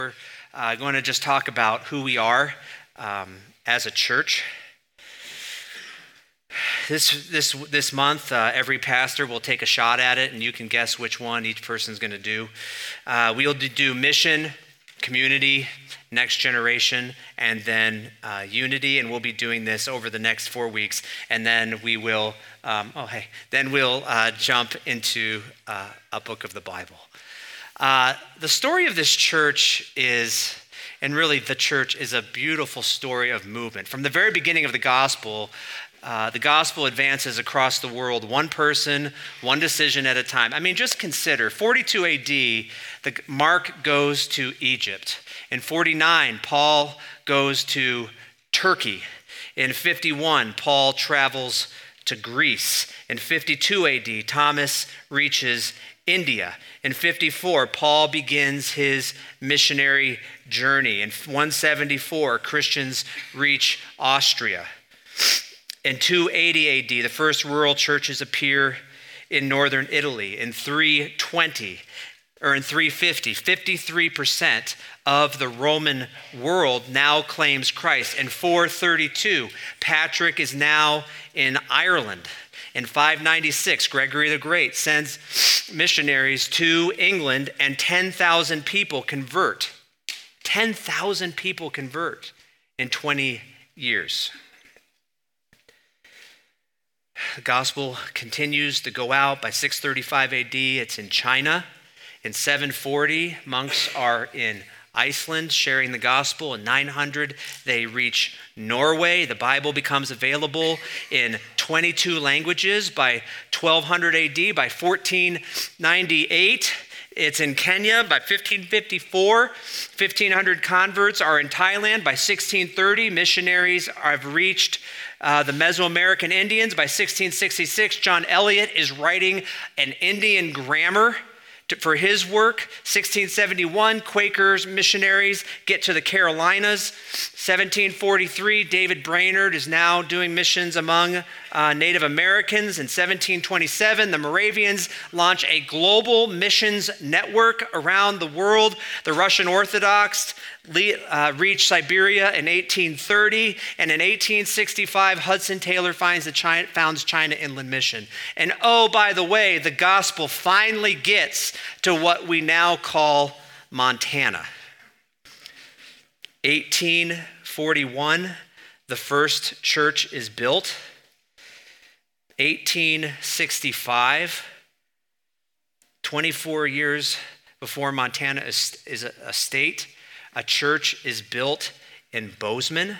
We're going to just talk about who we are as a church. This month, every pastor will take a shot at it, and you can guess which one each person's going to do. We'll do mission, community, next generation, and then unity, and we'll be doing this over the next 4 weeks, and then we will. We'll jump into a book of the Bible. The story of this church is, and really the church is a beautiful story of movement. From the very beginning of the gospel advances across the world, one person, one decision at a time. I mean, just consider, 42 AD, Mark goes to Egypt. In 49, Paul goes to Turkey. In 51, Paul travels to Greece. In 52 AD, Thomas reaches India. In 54, Paul begins his missionary journey. In 174, Christians reach Austria. In 280 AD, the first rural churches appear in northern Italy. In 350, 53% of the Roman world now claims Christ. In 432, Patrick is now in Ireland. In 596, Gregory the Great sends missionaries to England, and 10,000 people convert. 10,000 people convert in 20 years. The gospel continues to go out. By 635 AD, it's in China. In 740, monks are in Iceland sharing the gospel. In 900, they reach Norway. The Bible becomes available in 22 languages by 1200 AD. By 1498, it's in Kenya. By 1554, 1,500 converts are in Thailand. By 1630, missionaries have reached the Mesoamerican Indians. By 1666, John Eliot is writing an Indian grammar for his work. 1671, Quakers missionaries get to the Carolinas. 1743, David Brainerd is now doing missions among Native Americans. In 1727, the Moravians launch a global missions network around the world. The Russian Orthodox reach Siberia in 1830, and in 1865, Hudson Taylor founds China Inland Mission. And oh, by the way, the gospel finally gets to what we now call Montana. 1841, the first church is built. 1865, 24 years before Montana is a state, a church is built in Bozeman.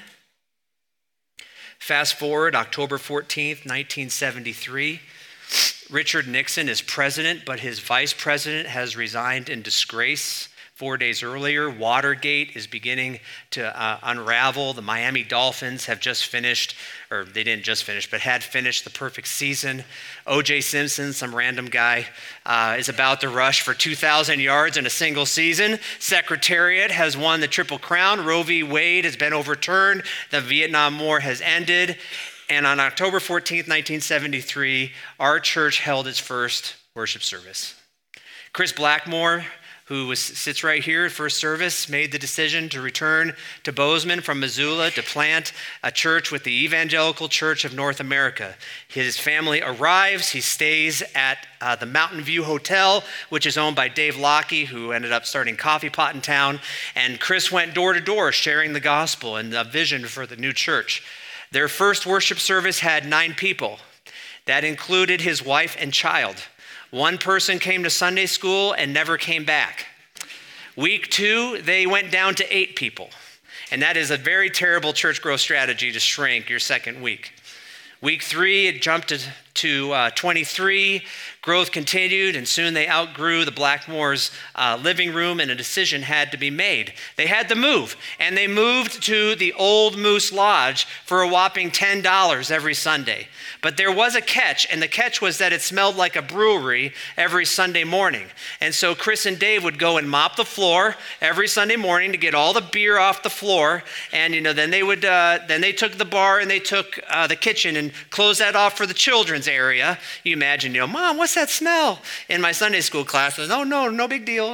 Fast forward, October 14th, 1973. Richard Nixon is president, but his vice president has resigned in disgrace. 4 days earlier, Watergate is beginning to unravel. The Miami Dolphins have just finished, or they didn't just finish, but had finished the perfect season. O.J. Simpson, some random guy, is about to rush for 2,000 yards in a single season. Secretariat has won the Triple Crown. Roe v. Wade has been overturned. The Vietnam War has ended. And on October 14th, 1973, our church held its first worship service. Chris Blackmore, who sits right here at first service, made the decision to return to Bozeman from Missoula to plant a church with the Evangelical Church of North America. His family arrives. He stays at the Mountain View Hotel, which is owned by Dave Lockey, who ended up starting Coffee Pot in town. And Chris went door to door sharing the gospel and the vision for the new church. Their first worship service had 9 people. That included his wife and child. One person came to Sunday school and never came back. Week 2, they went down to 8 people. And that is a very terrible church growth strategy to shrink your second week. Week 3, it jumped to 23. Growth continued, and soon they outgrew the Blackmore's living room, and a decision had to be made. They had to move, and they moved to the Old Moose Lodge for a whopping $10 every Sunday. But there was a catch, and the catch was that it smelled like a brewery every Sunday morning. And so Chris and Dave would go and mop the floor every Sunday morning to get all the beer off the floor. And then they took the bar and they took the kitchen and closed that off for the children's area. You imagine, Mom, what's that smell? In my Sunday school class, oh no big deal.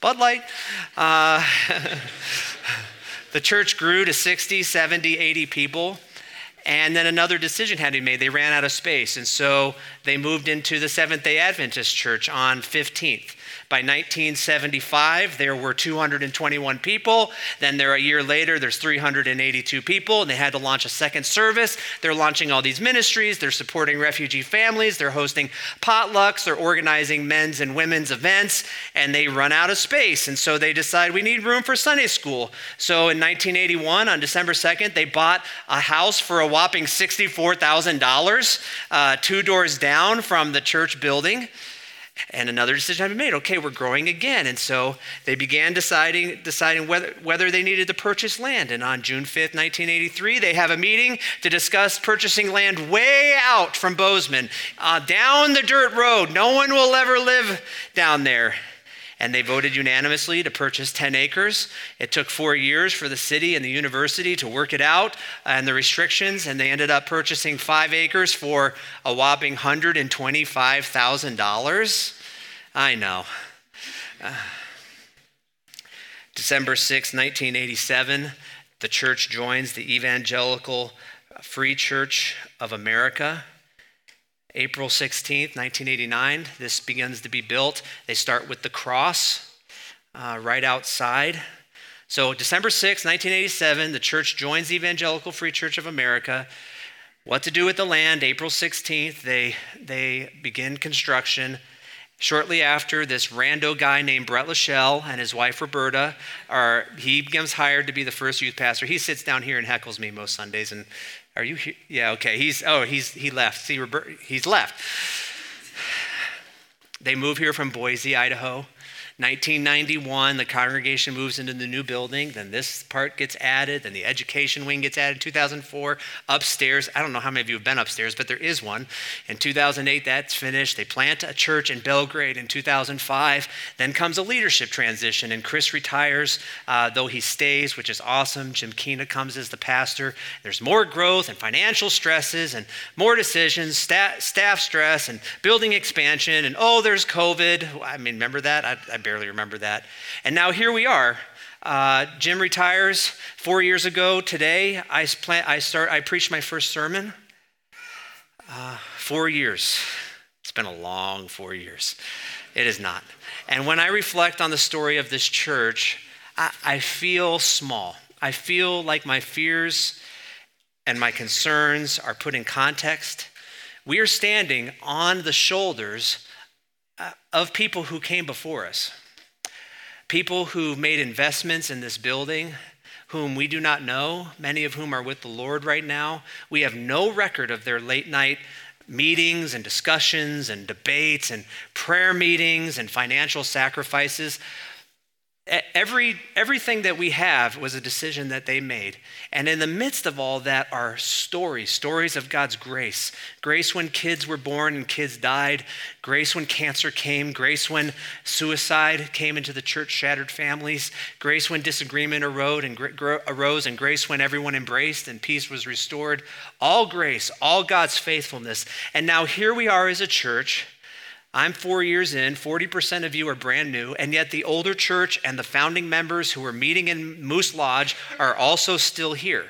Bud Light. Uh, the church grew to 60, 70, 80 people. And then another decision had to be made. They ran out of space. And so they moved into the Seventh-day Adventist Church on 15th. By 1975, there were 221 people. Then a year later, there's 382 people, and they had to launch a second service. They're launching all these ministries. They're supporting refugee families. They're hosting potlucks. They're organizing men's and women's events, and they run out of space. And so they decide we need room for Sunday school. So in 1981, on December 2nd, they bought a house for a whopping $64,000, 2 doors down from the church building. And another decision had to be made. Okay, we're growing again. And so they began deciding whether they needed to purchase land. And on June 5th, 1983, they have a meeting to discuss purchasing land way out from Bozeman, down the dirt road. No one will ever live down there. And they voted unanimously to purchase 10 acres. It took 4 years for the city and the university to work it out and the restrictions, and they ended up purchasing 5 acres for a whopping $125,000. I know. December 6, 1987, the church joins the Evangelical Free Church of America. April 16th, 1989, this begins to be built. They start with the cross right outside. So December 6th, 1987, the church joins the Evangelical Free Church of America. What to do with the land? April 16th, they begin construction. Shortly after, this rando guy named Brett Lachelle and his wife Roberta, he becomes hired to be the first youth pastor. He sits down here and heckles me most Sundays, and are you here? Yeah, okay. He left. See, he's left. They move here from Boise, Idaho. 1991, the congregation moves into the new building. Then this part gets added. Then the education wing gets added. 2004, upstairs. I don't know how many of you have been upstairs, but there is one. In 2008, that's finished. They plant a church in Belgrade in 2005. Then comes a leadership transition, and Chris retires, though he stays, which is awesome. Jim Keena comes as the pastor. There's more growth and financial stresses and more decisions, staff stress and building expansion. And there's COVID. I mean, remember that? I barely remember that. And now here we are. Jim retires 4 years ago today. I preached my first sermon. 4 years. It's been a long 4 years. It is not. And when I reflect on the story of this church, I feel small. I feel like my fears and my concerns are put in context. We are standing on the shoulders of people who came before us, people who made investments in this building, whom we do not know, many of whom are with the Lord right now. We have no record of their late night meetings and discussions and debates and prayer meetings and financial sacrifices. Everything that we have was a decision that they made. And in the midst of all that are stories of God's grace. Grace when kids were born and kids died. Grace when cancer came. Grace when suicide came into the church-shattered families. Grace when disagreement arose, and grace when everyone embraced and peace was restored. All grace, all God's faithfulness. And now here we are as a church. I'm 4 years in, 40% of you are brand new, and yet the older church and the founding members who were meeting in Moose Lodge are also still here.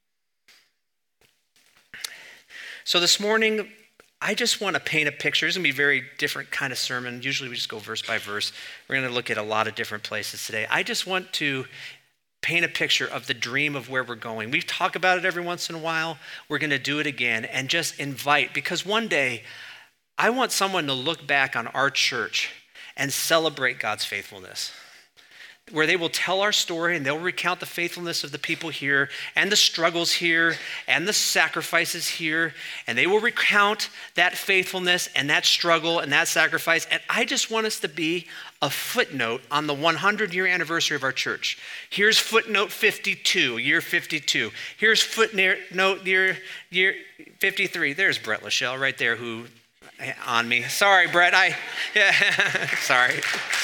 So this morning, I just want to paint a picture. It's going to be a very different kind of sermon. Usually we just go verse by verse. We're going to look at a lot of different places today. I just want to paint a picture of the dream of where we're going. We talk about it every once in a while. We're going to do it again and just invite, because one day, I want someone to look back on our church and celebrate God's faithfulness, where they will tell our story and they'll recount the faithfulness of the people here and the struggles here and the sacrifices here, and they will recount that faithfulness and that struggle and that sacrifice. And I just want us to be a footnote on the 100-year anniversary of our church. Here's footnote 52, year 52. Here's footnote year 53. There's Brett Lachelle right there who on me. Sorry, Brett. Sorry.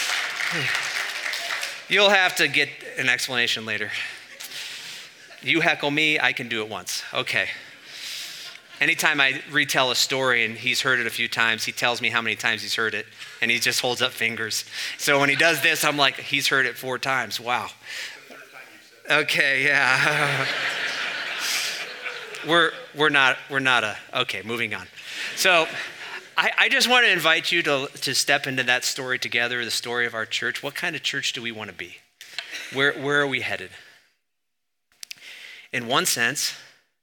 You'll have to get an explanation later. You heckle me, I can do it once. Okay. Anytime I retell a story and he's heard it a few times, he tells me how many times he's heard it. And he just holds up fingers. So when he does this, I'm like, he's heard it 4 times. Wow. Okay, yeah. Okay, moving on. So I just want to invite you to step into that story together, the story of our church. What kind of church do we want to be? Where are we headed? In one sense,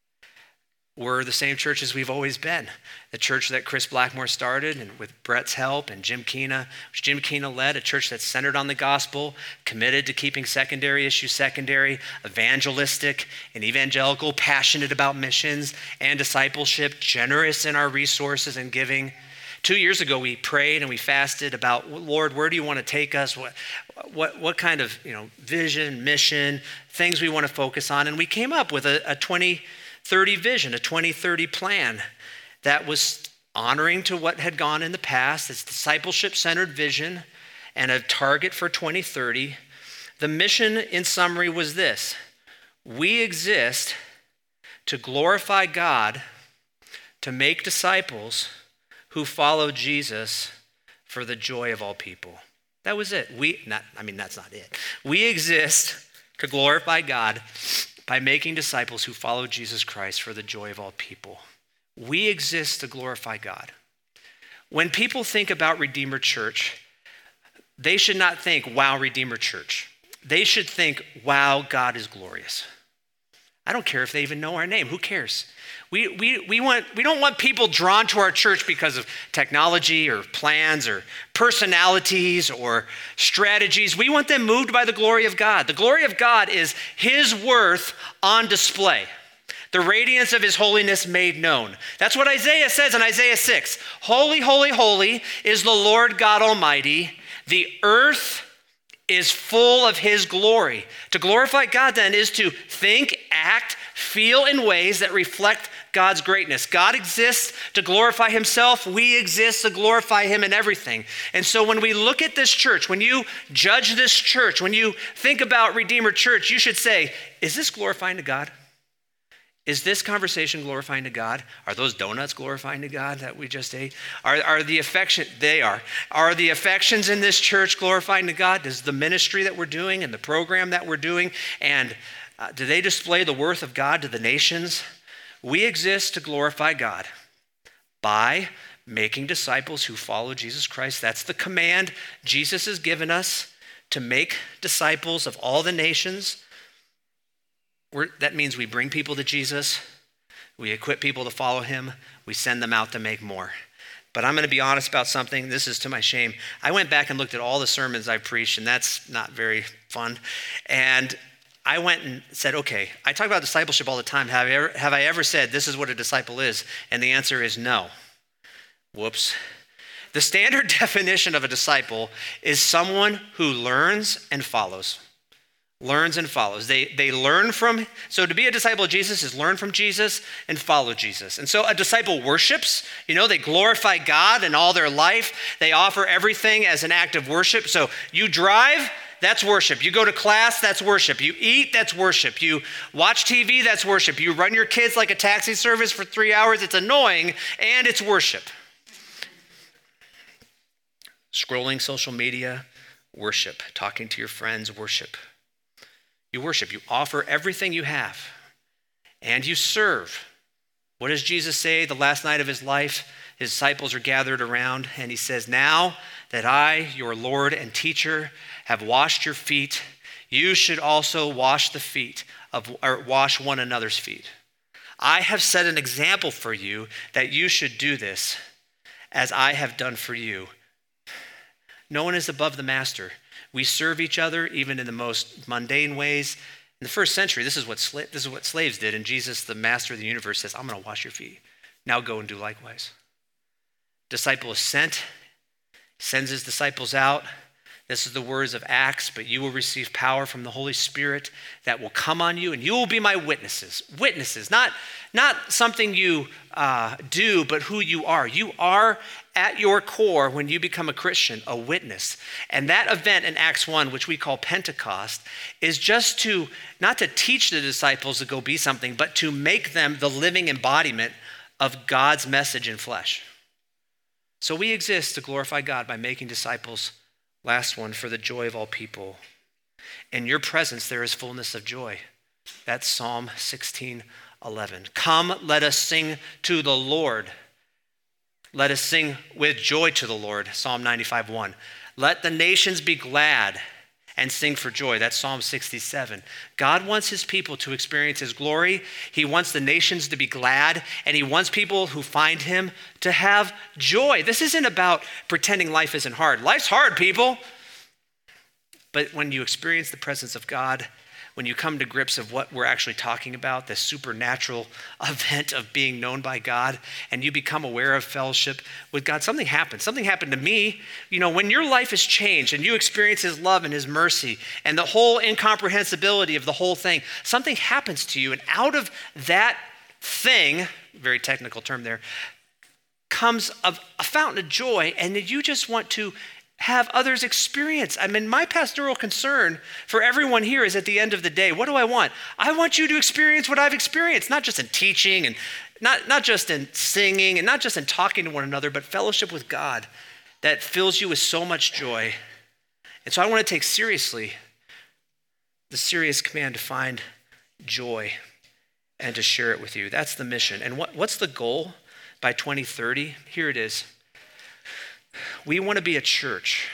we're the same church as we've always been. The church that Chris Blackmore started, and with Brett's help and Jim Keena, which Jim Keena led, a church that's centered on the gospel, committed to keeping secondary issues secondary, evangelistic and evangelical, passionate about missions and discipleship, generous in our resources and giving. 2 years ago, we prayed and we fasted about, Lord, where do you want to take us? What kind of vision, mission, things we want to focus on? And we came up with a 2030 vision, a 2030 plan that was honoring to what had gone in the past. It's discipleship-centered vision and a target for 2030. The mission, in summary, was this: we exist to glorify God, to make disciples who follow Jesus for the joy of all people. That was it. That's not it. We exist to glorify God by making disciples who follow Jesus Christ for the joy of all people. We exist to glorify God. When people think about Redeemer Church, they should not think, wow, Redeemer Church. They should think, wow, God is glorious. I don't care if they even know our name. Who cares? We don't want people drawn to our church because of technology or plans or personalities or strategies. We want them moved by the glory of God. The glory of God is his worth on display, the radiance of his holiness made known. That's what Isaiah says in Isaiah 6. Holy, holy, holy is the Lord God Almighty. The earth is full of his glory. To glorify God then is to think, act, feel in ways that reflect God's greatness. God exists to glorify himself. We exist to glorify him in everything. And so when we look at this church, when you judge this church, when you think about Redeemer Church, you should say, is this glorifying to God? Is this conversation glorifying to God? Are those donuts glorifying to God that we just ate? Are the affections in this church glorifying to God? Does the ministry that we're doing and the program that we're doing, and do they display the worth of God to the nations? We exist to glorify God by making disciples who follow Jesus Christ. That's the command Jesus has given us, to make disciples of all the nations. That means we bring people to Jesus, we equip people to follow him, we send them out to make more. But I'm going to be honest about something. This is to my shame. I went back and looked at all the sermons I've preached, and that's not very fun. And I went and said, okay, I talk about discipleship all the time. Have I ever said this is what a disciple is? And the answer is no. Whoops. The standard definition of a disciple is someone who learns and follows. Learns and follows. They learn from, so to be a disciple of Jesus is learn from Jesus and follow Jesus. And so a disciple worships, they glorify God in all their life. They offer everything as an act of worship. So you drive, that's worship. You go to class, that's worship. You eat, that's worship. You watch TV, that's worship. You run your kids like a taxi service for 3 hours, it's annoying, and it's worship. Scrolling social media, worship. Talking to your friends, worship. You worship, you offer everything you have, and you serve. What does Jesus say the last night of his life? His disciples are gathered around, and he says, now that I, your Lord and teacher, have washed your feet, you should also wash wash one another's feet. I have set an example for you that you should do this as I have done for you. No one is above the master. We serve each other even in the most mundane ways. In the first century, this is what slaves did, and Jesus, the master of the universe, says, I'm going to wash your feet. Now go and do likewise. Disciple is sent, sends his disciples out. This is the words of Acts, but you will receive power from the Holy Spirit that will come on you, and you will be my witnesses. Witnesses, not something you do, but who you are. You are at your core, when you become a Christian, a witness. And that event in Acts 1, which we call Pentecost, is just not to teach the disciples to go be something, but to make them the living embodiment of God's message in flesh. So we exist to glorify God by making disciples. Last one, for the joy of all people. In your presence, there is fullness of joy. That's Psalm 16:11. Come, let us sing to the Lord. Let us sing with joy to the Lord. Psalm 95:1. Let the nations be glad and sing for joy. That's Psalm 67. God wants his people to experience his glory. He wants the nations to be glad, and he wants people who find him to have joy. This isn't about pretending life isn't hard. Life's hard, people. But when you experience the presence of God, when you come to grips of what we're actually talking about, the supernatural event of being known by God, and you become aware of fellowship with God, something happens. Something happened to me. When your life is changed and you experience his love and his mercy and the whole incomprehensibility of the whole thing, something happens to you. And out of that thing, very technical term there, comes a fountain of joy, and you just want to have others experience. My pastoral concern for everyone here is at the end of the day, what do I want? I want you to experience what I've experienced, not just in teaching and not just in singing and not just in talking to one another, but fellowship with God that fills you with so much joy. And so I want to take seriously the serious command to find joy and to share it with you. That's the mission. And what's the goal by 2030? Here it is. We want to be a church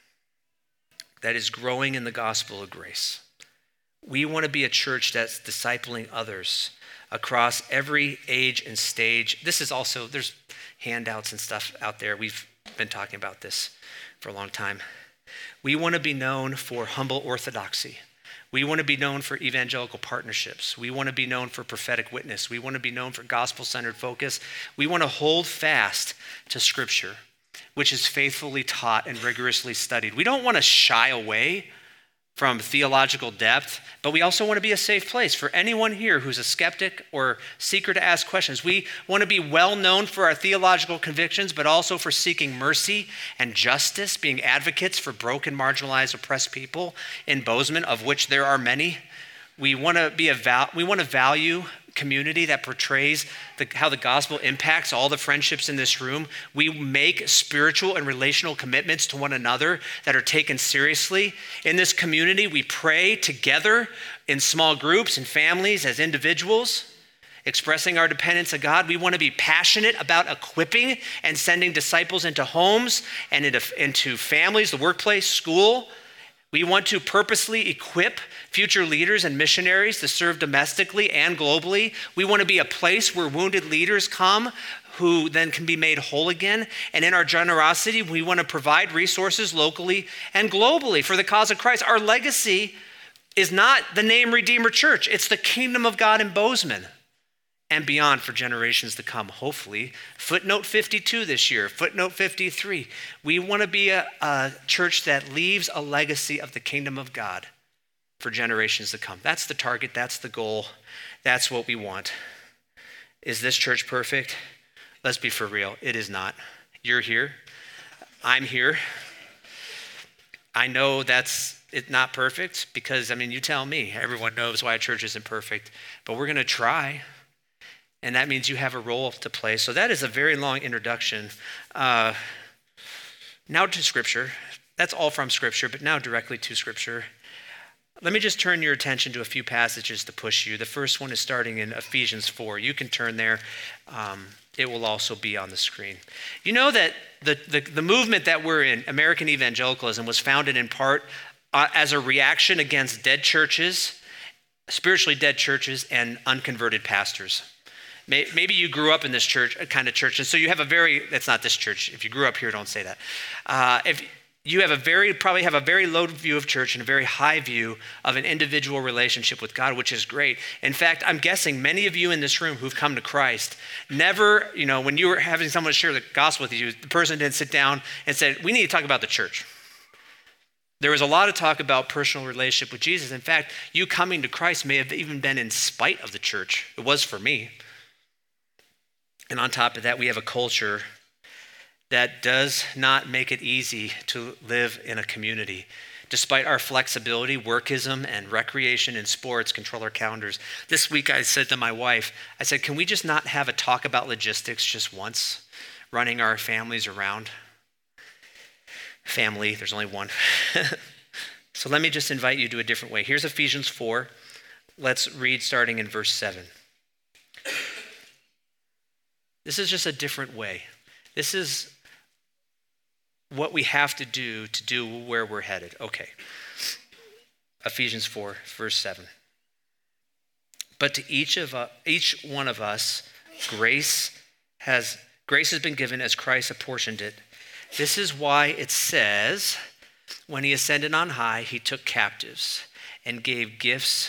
that is growing in the gospel of grace. We want to be a church that's discipling others across every age and stage. This is also, there's handouts and stuff out there. We've been talking about this for a long time. We want to be known for humble orthodoxy. We want to be known for evangelical partnerships. We want to be known for prophetic witness. We want to be known for gospel-centered focus. We want to hold fast to Scripture, which is faithfully taught and rigorously studied. We don't want to shy away from theological depth, but we also want to be a safe place for anyone here who's a skeptic or seeker to ask questions. We want to be well known for our theological convictions, but also for seeking mercy and justice, being advocates for broken, marginalized, oppressed people in Bozeman, of which there are many. We want to value community that portrays how the gospel impacts all the friendships in this room. We make spiritual and relational commitments to one another that are taken seriously. In this community, we pray together in small groups and families as individuals, expressing our dependence on God. We want to be passionate about equipping and sending disciples into homes and into families, the workplace, school. We want to purposely equip future leaders and missionaries to serve domestically and globally. We want to be a place where wounded leaders come who then can be made whole again. And in our generosity, we want to provide resources locally and globally for the cause of Christ. Our legacy is not the name Redeemer Church. It's the kingdom of God in Bozeman and beyond for generations to come, hopefully. Footnote 52 this year, footnote 53. We want to be a church that leaves a legacy of the kingdom of God for generations to come. That's the target, that's the goal, that's what we want. Is this church perfect? Let's be for real, it is not. You're here, I'm here. I know it's not perfect because, you tell me, everyone knows why a church isn't perfect, but we're going to try. And that means you have a role to play. So that is a very long introduction. Now to Scripture. That's all from Scripture, but now directly to Scripture. Let me just turn your attention to a few passages to push you. The first one is starting in Ephesians 4. You can turn there. It will also be on the screen. You know that the movement that we're in, American evangelicalism, was founded in part as a reaction against dead churches, spiritually dead churches, and unconverted pastors. Maybe you grew up in this kind of church, and so you have that's not this church. If you grew up here, don't say that. If you probably have a very low view of church and a very high view of an individual relationship with God, which is great. In fact, I'm guessing many of you in this room who've come to Christ never, when you were having someone share the gospel with you, the person didn't sit down and said, we need to talk about the church. There was a lot of talk about personal relationship with Jesus. In fact, you coming to Christ may have even been in spite of the church. It was for me. And on top of that, we have a culture that does not make it easy to live in a community. Despite our flexibility, workism, and recreation and sports control our calendars. This week I said to my wife, can we just not have a talk about logistics just once? running our families around. Family, there's only one. So let me just invite you to a different way. Here's Ephesians 4. Let's read starting in verse 7. This is just a different way. This is what we have to do where we're headed. Okay. Ephesians 4, verse 7. But to each one of us, grace has been given as Christ apportioned it. This is why it says, when he ascended on high, he took captives and gave gifts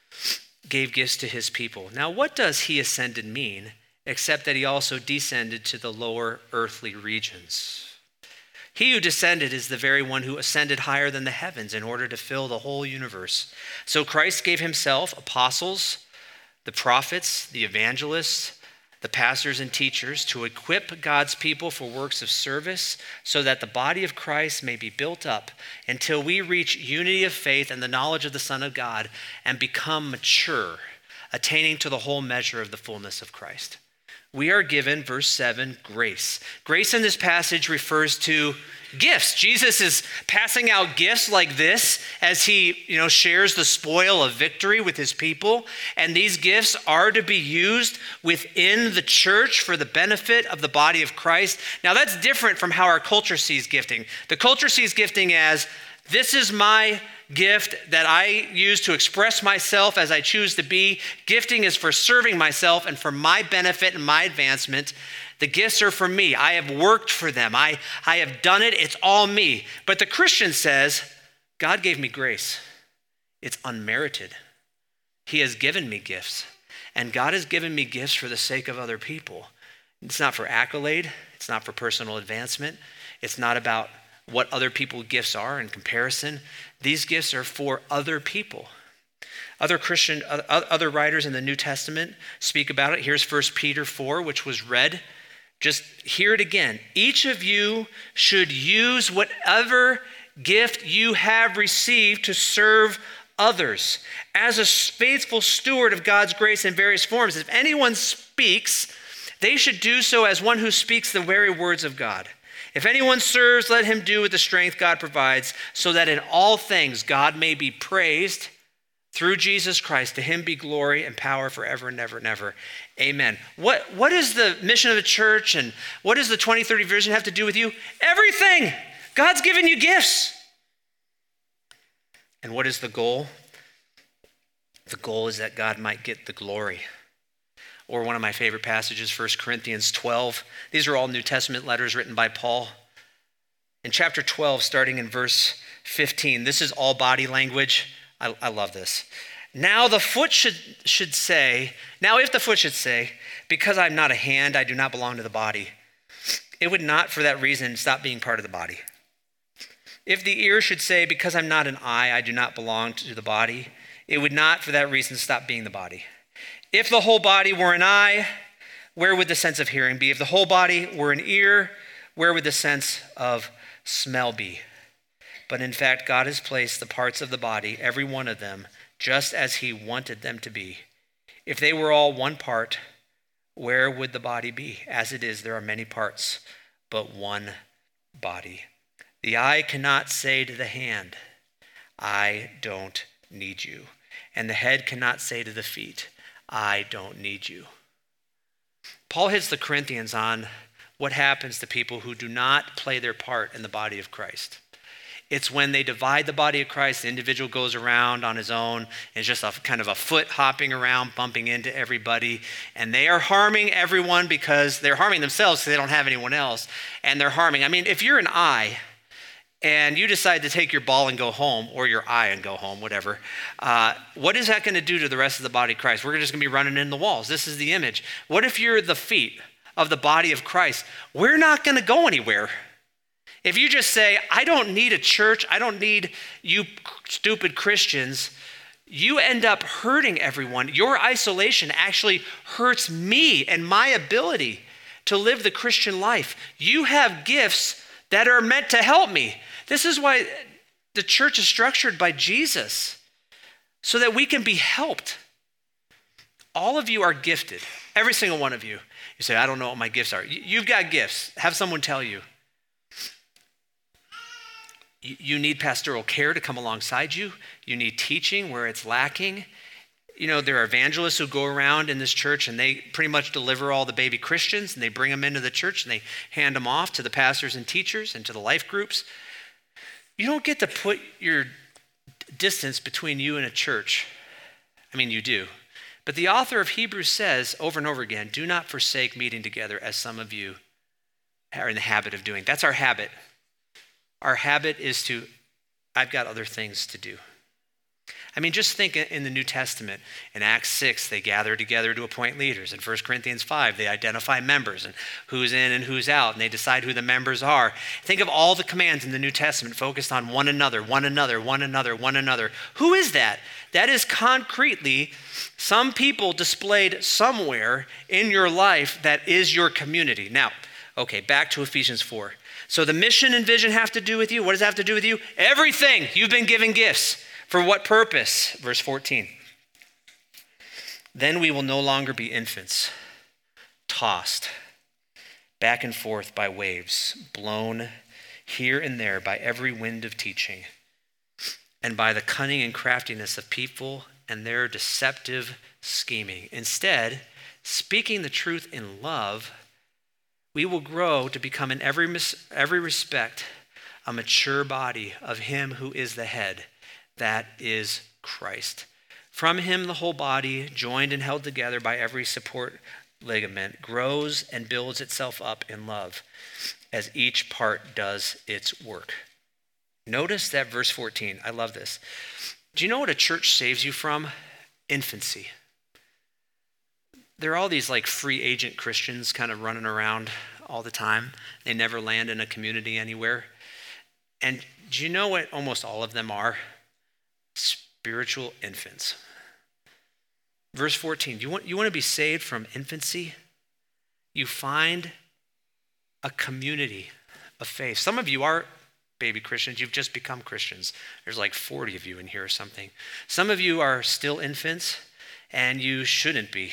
to his people. Now, what does he ascended mean, except that he also descended to the lower earthly regions? He who descended is the very one who ascended higher than the heavens in order to fill the whole universe. So Christ gave himself apostles, the prophets, the evangelists, the pastors and teachers to equip God's people for works of service so that the body of Christ may be built up until we reach unity of faith and the knowledge of the Son of God and become mature, attaining to the whole measure of the fullness of Christ. We are given, verse 7, grace. Grace in this passage refers to gifts. Jesus is passing out gifts like this as he, shares the spoil of victory with his people. And these gifts are to be used within the church for the benefit of the body of Christ. Now that's different from how our culture sees gifting. The culture sees gifting as, this is my gift that I use to express myself as I choose to be. Gifting is for serving myself and for my benefit and my advancement. The gifts are for me. I have worked for them. I have done it. It's all me. But the Christian says, God gave me grace. It's unmerited. He has given me gifts. And God has given me gifts for the sake of other people. It's not for accolade. It's not for personal advancement. It's not about what other people's gifts are in comparison. These gifts are for other people. Other writers in the New Testament speak about it. Here's 1 Peter 4, which was read. Just hear it again. Each of you should use whatever gift you have received to serve others as a faithful steward of God's grace in various forms. If anyone speaks, they should do so as one who speaks the very words of God. If anyone serves, let him do with the strength God provides, so that in all things God may be praised through Jesus Christ. To him be glory and power forever and ever and ever. Amen. What is the mission of the church and what does the 2030 vision have to do with you? Everything. God's given you gifts. And what is the goal? The goal is that God might get the glory. Or one of my favorite passages, 1 Corinthians 12. These are all New Testament letters written by Paul. In chapter 12, starting in verse 15, this is all body language. I love this. Now the foot should say, if the foot should say, because I'm not a hand, I do not belong to the body, it would not for that reason stop being part of the body. If the ear should say, because I'm not an eye, I do not belong to the body, it would not for that reason stop being the body. If the whole body were an eye, where would the sense of hearing be? If the whole body were an ear, where would the sense of smell be? But in fact, God has placed the parts of the body, every one of them, just as he wanted them to be. If they were all one part, where would the body be? As it is, there are many parts, but one body. The eye cannot say to the hand, I don't need you. And the head cannot say to the feet, I don't need you. Paul hits the Corinthians on what happens to people who do not play their part in the body of Christ. It's when they divide the body of Christ, the individual goes around on his own, and it's just a kind of a foot hopping around, bumping into everybody, and they are harming everyone because they're harming themselves because they don't have anyone else, and they're harming. If you're an eye, and you decide to take your ball and go home, or your eye and go home, whatever, what is that going to do to the rest of the body of Christ? We're just going to be running in the walls. This is the image. What if you're the feet of the body of Christ? We're not going to go anywhere. If you just say, I don't need a church, I don't need you stupid Christians, you end up hurting everyone. Your isolation actually hurts me and my ability to live the Christian life. You have gifts that are meant to help me. This is why the church is structured by Jesus, so that we can be helped. All of you are gifted, every single one of you. You say, I don't know what my gifts are. You've got gifts. Have someone tell you. You need pastoral care to come alongside you. You need teaching where it's lacking. You know, there are evangelists who go around in this church and they pretty much deliver all the baby Christians and they bring them into the church and they hand them off to the pastors and teachers and to the life groups. You don't get to put your distance between you and a church. I mean, you do. But the author of Hebrews says over and over again, do not forsake meeting together as some of you are in the habit of doing. That's our habit. Our habit is to, I've got other things to do. I mean, just think in the New Testament. In Acts 6, they gather together to appoint leaders. In 1 Corinthians 5, they identify members and who's in and who's out, and they decide who the members are. Think of all the commands in the New Testament focused on one another, one another, one another, one another. Who is that? That is concretely some people displayed somewhere in your life that is your community. Now, okay, back to Ephesians 4. So the mission and vision have to do with you. What does that have to do with you? Everything. You've been given gifts. For what purpose? Verse 14. Then we will no longer be infants, tossed back and forth by waves, blown here and there by every wind of teaching, and by the cunning and craftiness of people and their deceptive scheming. Instead, speaking the truth in love, we will grow to become in every respect a mature body of him who is the head, that is Christ. From him the whole body, joined and held together by every support ligament, grows and builds itself up in love as each part does its work. Notice that verse 14. I love this. Do you know what a church saves you from? Infancy. There are all these like free agent Christians kind of running around all the time. They never land in a community anywhere. And do you know what almost all of them are? Spiritual infants. Verse 14, you want to be saved from infancy? You find a community of faith. Some of you are baby Christians. You've just become Christians. There's like 40 of you in here or something. Some of you are still infants, and you shouldn't be.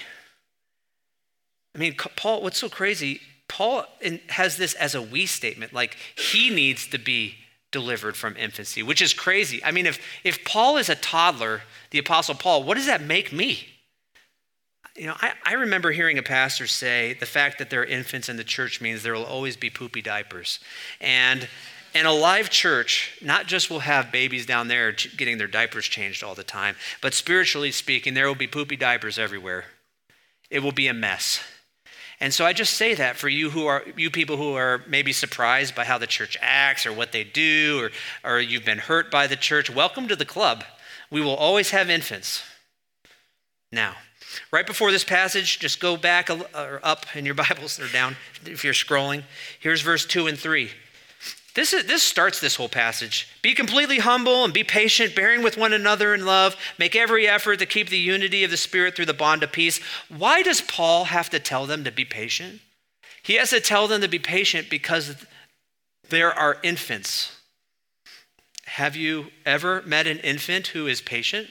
I mean, Paul, what's so crazy, Paul has this as a we statement, like he needs to be delivered from infancy, which is crazy. I mean, if Paul is a toddler, the Apostle Paul, what does that make me? You know, I remember hearing a pastor say the fact that there are infants in the church means there will always be poopy diapers. And a live church, not just will have babies down there getting their diapers changed all the time, but spiritually speaking, there will be poopy diapers everywhere. It will be a mess. And so I just say that for you people who are maybe surprised by how the church acts or what they do, or you've been hurt by the church, welcome to the club. We will always have infants. Now, right before this passage, just go back or up in your Bibles or down if you're scrolling. Here's verse 2 and 3. This starts this whole passage. Be completely humble and be patient, bearing with one another in love. Make every effort to keep the unity of the Spirit through the bond of peace. Why does Paul have to tell them to be patient? He has to tell them to be patient because there are infants. Have you ever met an infant who is patient?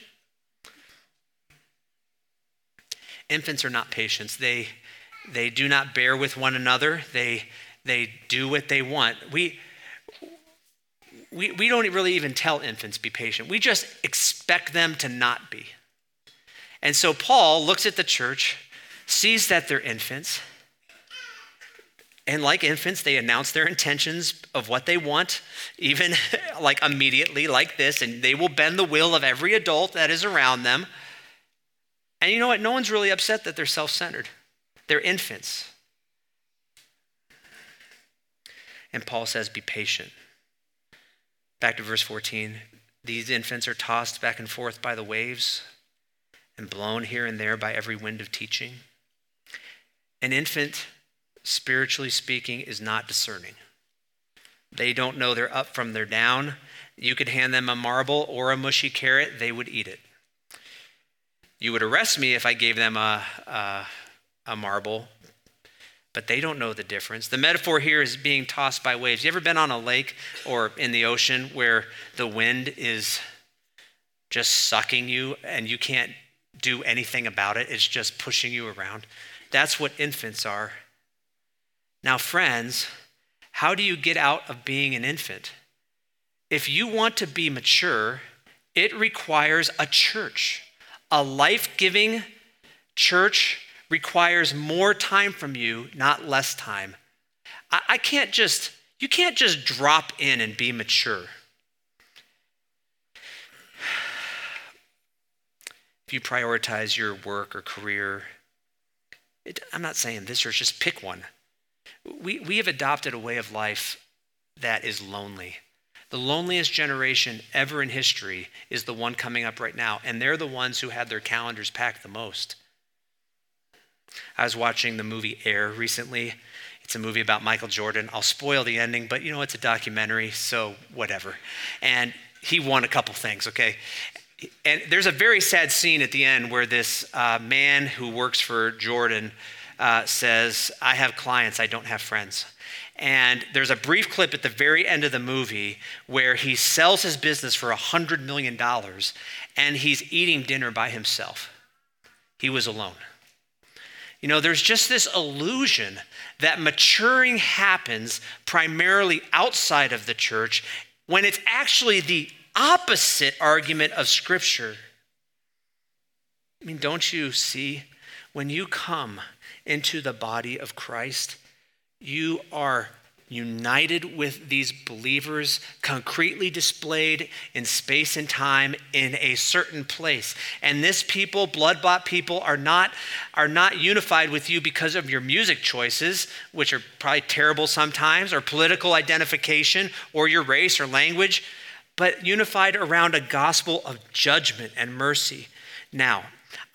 Infants are not patients. They do not bear with one another. They do what they want. We don't really even tell infants be patient. We just expect them to not be. And so Paul looks at the church, sees that they're infants, and like infants, they announce their intentions of what they want, even like immediately like this, and they will bend the will of every adult that is around them. And you know what? No one's really upset that they're self-centered. They're infants. And Paul says, be patient. Back to verse 14. These infants are tossed back and forth by the waves and blown here and there by every wind of teaching. An infant, spiritually speaking, is not discerning. They don't know they're up from their down. You could hand them a marble or a mushy carrot, they would eat it. You would arrest me if I gave them a marble, but they don't know the difference. The metaphor here is being tossed by waves. You ever been on a lake or in the ocean where the wind is just sucking you and you can't do anything about it. It's just pushing you around. That's what infants are. Now, friends, how do you get out of being an infant? If you want to be mature, it requires a church. A life-giving church requires more time from you, not less time. You can't just drop in and be mature. If you prioritize your work or career, I'm not saying this church, just pick one. We have adopted a way of life that is lonely. The loneliest generation ever in history is the one coming up right now, and they're the ones who had their calendars packed the most. I was watching the movie Air recently. It's a movie about Michael Jordan. I'll spoil the ending, but it's a documentary, so whatever. And he won a couple things, okay? And there's a very sad scene at the end where this man who works for Jordan says, I have clients, I don't have friends. And there's a brief clip at the very end of the movie where he sells his business for $100 million and he's eating dinner by himself. He was alone. There's just this illusion that maturing happens primarily outside of the church when it's actually the opposite argument of Scripture. Don't you see? When you come into the body of Christ, you are united with these believers, concretely displayed in space and time in a certain place. And this people, blood-bought people, are not unified with you because of your music choices, which are probably terrible sometimes, or political identification, or your race or language, but unified around a gospel of judgment and mercy. Now,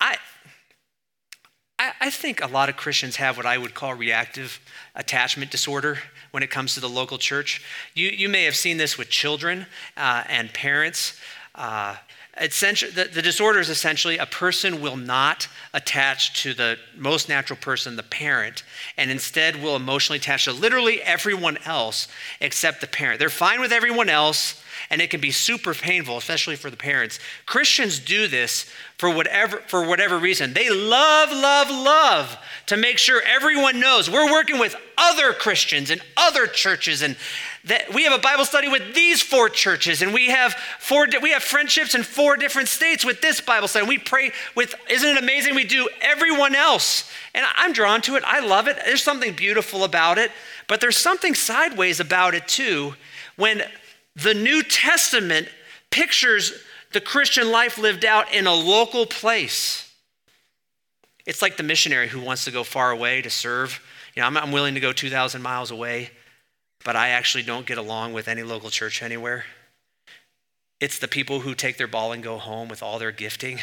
I think a lot of Christians have what I would call reactive attachment disorder when it comes to the local church. You may have seen this with children and parents. Essentially, the disorder is essentially a person will not attach to the most natural person, the parent, and instead will emotionally attach to literally everyone else except the parent. They're fine with everyone else, and it can be super painful, especially for the parents. Christians do this for whatever reason. They love to make sure everyone knows we're working with other Christians and other churches, and that we have a Bible study with these 4 churches, and we have friendships in 4 different states with this Bible study. And we pray with, isn't it amazing? We do everyone else. And I'm drawn to it. I love it. There's something beautiful about it, but there's something sideways about it too when the New Testament pictures the Christian life lived out in a local place. It's like the missionary who wants to go far away to serve. I'm willing to go 2,000 miles away, but I actually don't get along with any local church anywhere. It's the people who take their ball and go home with all their gifting.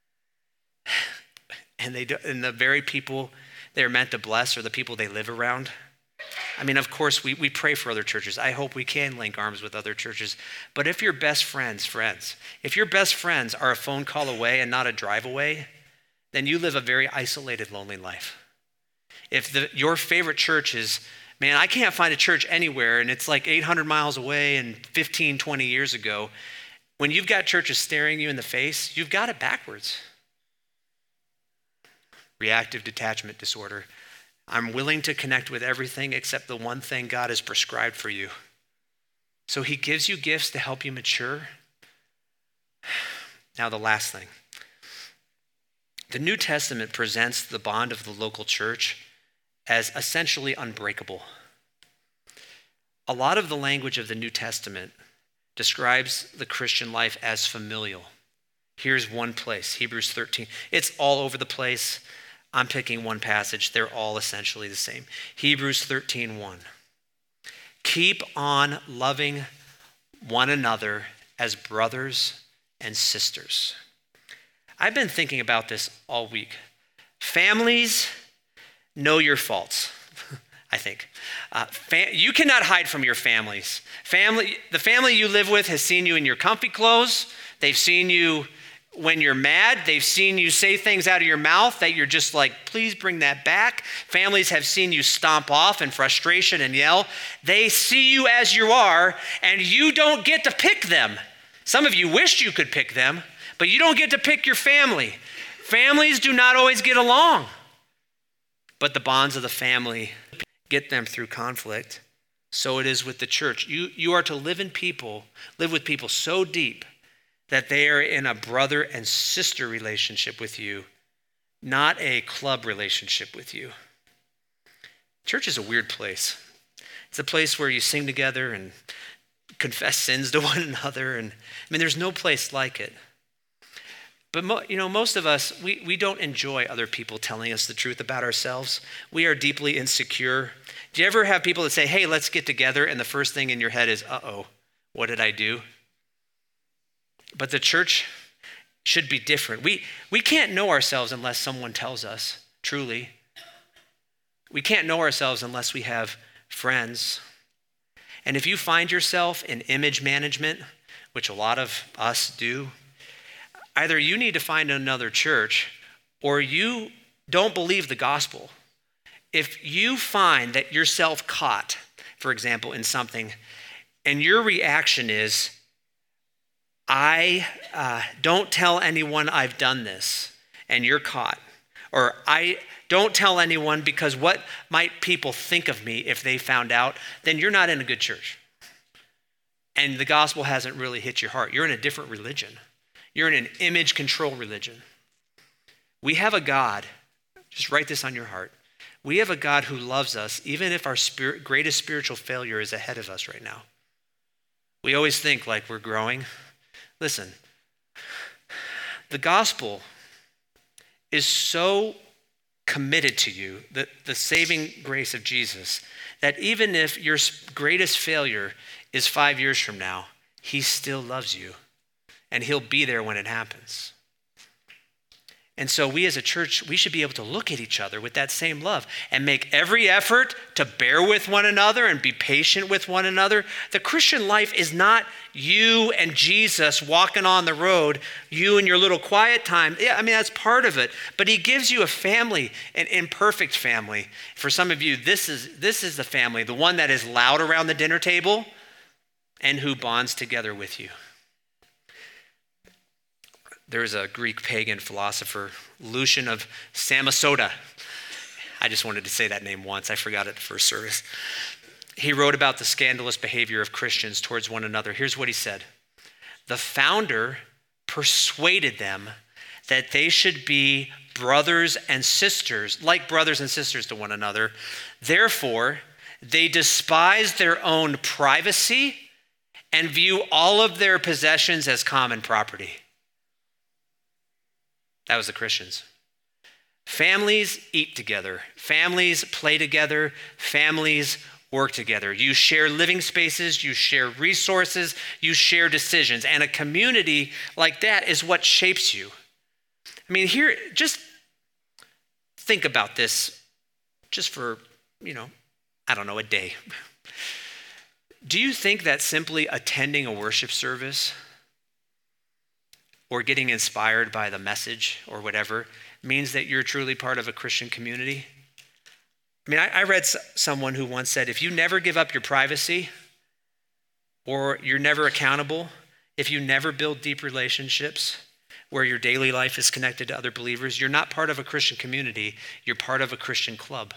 And the very people they're meant to bless are the people they live around. Of course, we pray for other churches. I hope we can link arms with other churches. But if your best friends, if your best friends are a phone call away and not a drive away, then you live a very isolated, lonely life. If your favorite church is, man, I can't find a church anywhere, and it's like 800 miles away and 15, 20 years ago, when you've got churches staring you in the face, you've got it backwards. Reactive detachment disorder. I'm willing to connect with everything except the one thing God has prescribed for you. So he gives you gifts to help you mature. Now the last thing. The New Testament presents the bond of the local church as essentially unbreakable. A lot of the language of the New Testament describes the Christian life as familial. Here's one place, Hebrews 13. It's all over the place. I'm picking one passage. They're all essentially the same. Hebrews 13:1. Keep on loving one another as brothers and sisters. I've been thinking about this all week. Families know your faults, I think. You cannot hide from your families. The family you live with has seen you in your comfy clothes. They've seen you when you're mad. They've seen you say things out of your mouth that you're just like, please bring that back. Families have seen you stomp off in frustration and yell. They see you as you are, and you don't get to pick them. Some of you wished you could pick them, but you don't get to pick your family. Families do not always get along, but the bonds of the family get them through conflict. So it is with the church. You are to live with people so deep that they are in a brother and sister relationship with you, not a club relationship with you. Church is a weird place. It's a place where you sing together and confess sins to one another. And there's no place like it. But most of us, we don't enjoy other people telling us the truth about ourselves. We are deeply insecure. Do you ever have people that say, hey, let's get together, and the first thing in your head is, uh-oh, what did I do? But the church should be different. We can't know ourselves unless someone tells us, truly. We can't know ourselves unless we have friends. And if you find yourself in image management, which a lot of us do, either you need to find another church or you don't believe the gospel. If you find that you're self-caught, for example, in something, and your reaction is, I don't tell anyone I've done this, and you're caught. Or I don't tell anyone because what might people think of me if they found out, then you're not in a good church. And the gospel hasn't really hit your heart. You're in a different religion. You're in an image control religion. We have a God, just write this on your heart. We have a God who loves us even if our greatest spiritual failure is ahead of us right now. We always think like we're growing. Listen, the gospel is so committed to you, the saving grace of Jesus, that even if your greatest failure is 5 years from now, he still loves you and he'll be there when it happens. And so we as a church, we should be able to look at each other with that same love and make every effort to bear with one another and be patient with one another. The Christian life is not you and Jesus walking on the road, you and your little quiet time. Yeah, that's part of it. But he gives you a family, an imperfect family. For some of you, this is the family, the one that is loud around the dinner table and who bonds together with you. There's a Greek pagan philosopher, Lucian of Samosata. I just wanted to say that name once. I forgot it the first service. He wrote about the scandalous behavior of Christians towards one another. Here's what he said. The founder persuaded them that they should be brothers and sisters, like brothers and sisters to one another. Therefore, they despised their own privacy and view all of their possessions as common property. That was the Christians. Families eat together. Families play together. Families work together. You share living spaces. You share resources. You share decisions. And a community like that is what shapes you. Here, just think about this just for, a day. Do you think that simply attending a worship service or getting inspired by the message or whatever means that you're truly part of a Christian community? I read someone who once said, if you never give up your privacy or you're never accountable, if you never build deep relationships where your daily life is connected to other believers, you're not part of a Christian community, you're part of a Christian club.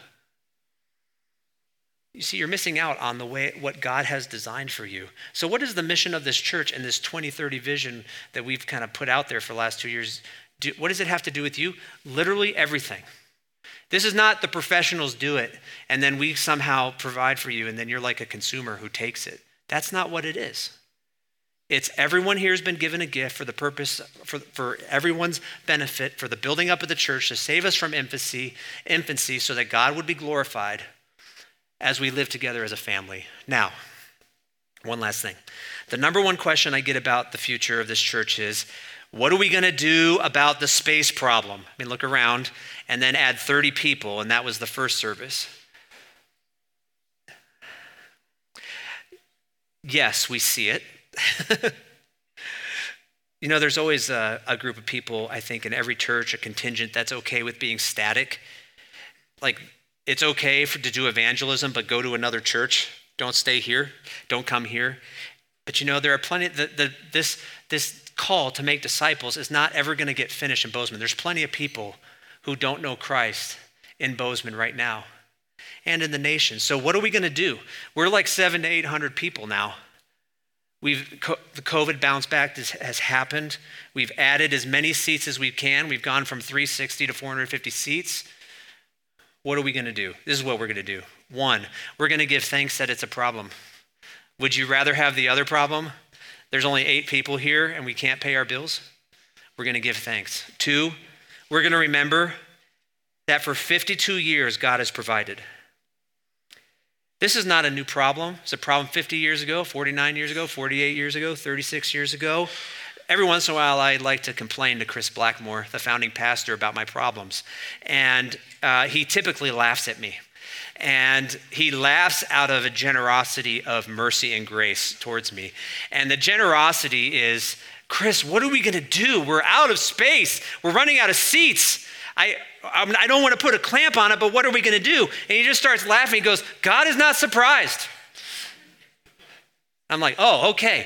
You see, you're missing out on what God has designed for you. So what is the mission of this church and this 2030 vision that we've kind of put out there for the last 2 years? What does it have to do with you? Literally everything. This is not the professionals do it and then we somehow provide for you and then you're like a consumer who takes it. That's not what it is. It's everyone here has been given a gift for the purpose, for everyone's benefit, for the building up of the church, to save us from infancy so that God would be glorified as we live together as a family. Now, one last thing. The number one question I get about the future of this church is, what are we going to do about the space problem? Look around and then add 30 people, and that was the first service. Yes, we see it. There's always a group of people, I think, in every church, a contingent that's okay with being static. Like, it's okay to do evangelism, but go to another church. Don't stay here. Don't come here. But there are plenty, this call to make disciples is not ever going to get finished in Bozeman. There's plenty of people who don't know Christ in Bozeman right now and in the nation. So what are we going to do? We're like 700 to 800 people now. The COVID bounce back has happened. We've added as many seats as we can. We've gone from 360 to 450 seats. What are we going to do? This is what we're going to do. One, we're going to give thanks that it's a problem. Would you rather have the other problem? There's only 8 people here and we can't pay our bills. We're going to give thanks. 2, we're going to remember that for 52 years, God has provided. This is not a new problem. It's a problem 50 years ago, 49 years ago, 48 years ago, 36 years ago. Every once in a while, I like to complain to Chris Blackmore, the founding pastor, about my problems. And he typically laughs at me. And he laughs out of a generosity of mercy and grace towards me. And the generosity is, Chris, what are we going to do? We're out of space. We're running out of seats. I don't want to put a clamp on it, but what are we going to do? And he just starts laughing. He goes, God is not surprised. I'm like, oh, okay.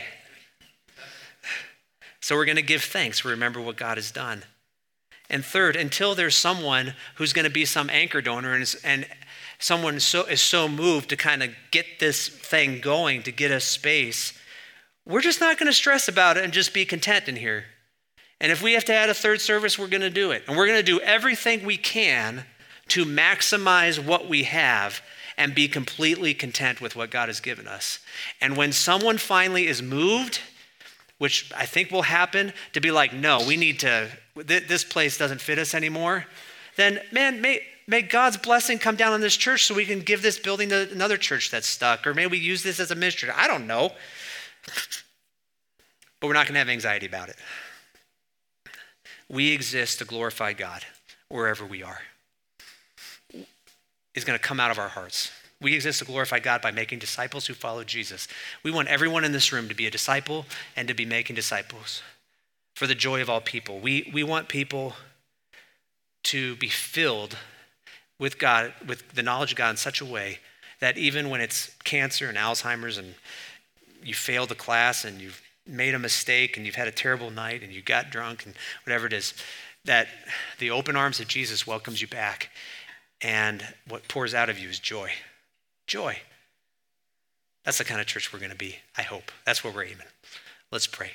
So we're going to give thanks. Remember what God has done. And third, until there's someone who's going to be some anchor donor and someone is so moved to kind of get this thing going, to get us space, we're just not going to stress about it and just be content in here. And if we have to add a third service, we're going to do it. And we're going to do everything we can to maximize what we have and be completely content with what God has given us. And when someone finally is moved, which I think will happen, to be like, no, we need to, this place doesn't fit us anymore, then man, may God's blessing come down on this church so we can give this building to another church that's stuck, or maybe we use this as a ministry. I don't know. But we're not going to have anxiety about it. We exist to glorify God wherever we are. It's going to come out of our hearts. We exist to glorify God by making disciples who follow Jesus. We want everyone in this room to be a disciple and to be making disciples for the joy of all people. We want people to be filled with God, with the knowledge of God in such a way that even when it's cancer and Alzheimer's and you failed the class and you've made a mistake and you've had a terrible night and you got drunk and whatever it is, that the open arms of Jesus welcomes you back, and what pours out of you is joy. Joy. That's the kind of church we're going to be, I hope. That's where we're aiming. Let's pray.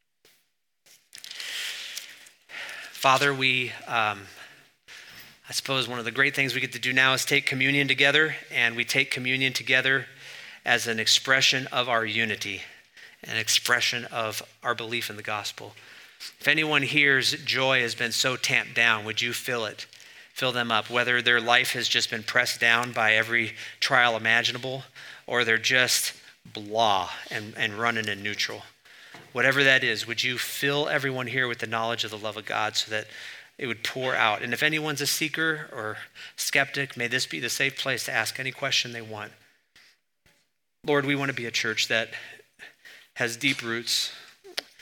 Father, I suppose one of the great things we get to do now is take communion together, and we take communion together as an expression of our unity, an expression of our belief in the gospel. If anyone here's joy has been so tamped down, would you fill them up, whether their life has just been pressed down by every trial imaginable, or they're just blah and running in neutral. Whatever that is, would you fill everyone here with the knowledge of the love of God so that it would pour out? And if anyone's a seeker or skeptic, may this be the safe place to ask any question they want. Lord, we want to be a church that has deep roots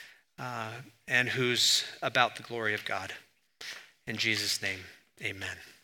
and who's about the glory of God. In Jesus' name, amen.